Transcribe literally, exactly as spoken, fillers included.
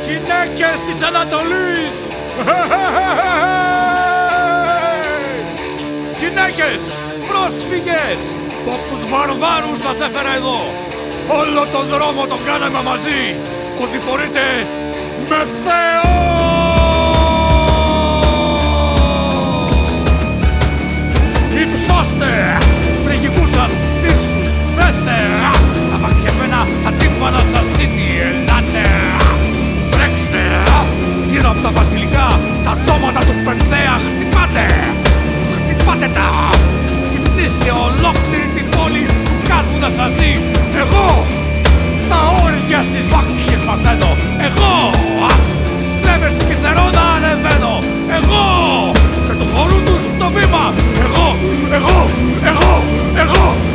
Γυναίκες της Ανατολής! Γυναίκες, πρόσφυγες, που απ' τους βαρβάρους σας έφερα εδώ. Όλο τον δρόμο τον κάναμε μαζί, ότι μπορείτε με Θεό! Υψώστε τους φρυγικούς σας θύρσους, θέστε τα βαχιεμένα, τα τύμπανα σας δίδυ, ελάτε! Τρέξτε γύρω από τα βασιλικά, τα δώματα του Πενθέα χτυπάτε! Χτυπάτε τα! Ξυπνήστε ολόκληρη την πόλη του κόσμου να σας δει! Εγώ τα όρια στις βάκχες μαθαίνω! Εγώ τις φλέβες του Κιθερώνα ανεβαίνω! Εγώ και του χορού τους το βήμα! Εγώ, εγώ, εγώ, εγώ!